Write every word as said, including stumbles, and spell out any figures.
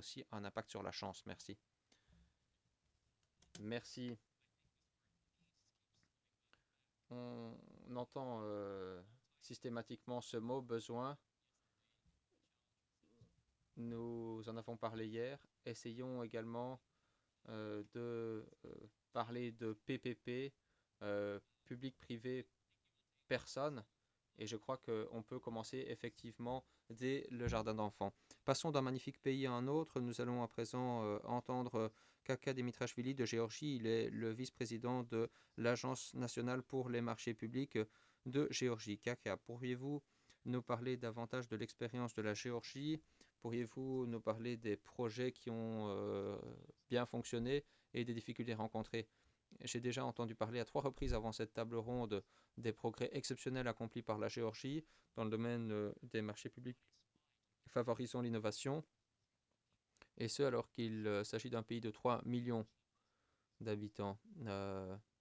aussi un impact sur la chance. Merci. Merci. On entend euh, systématiquement ce mot besoin. Nous en avons parlé hier. Essayons également euh, de euh, parler de P P P, euh, public-privé, personne. Et je crois qu'on peut commencer effectivement dès le jardin d'enfants. Passons d'un magnifique pays à un autre. Nous allons à présent euh, entendre Kaka Dimitrashvili de Géorgie. Il est le vice-président de l'Agence nationale pour les marchés publics de Géorgie. Kaka, pourriez-vous nous parler davantage de l'expérience de la Géorgie? Pourriez-vous nous parler des projets qui ont euh, bien fonctionné et des difficultés rencontrées? J'ai déjà entendu parler à trois reprises avant cette table ronde des progrès exceptionnels accomplis par la Géorgie dans le domaine euh, des marchés publics favorisant l'innovation, et ce alors qu'il euh, s'agit d'un pays de trois millions d'habitants. Euh,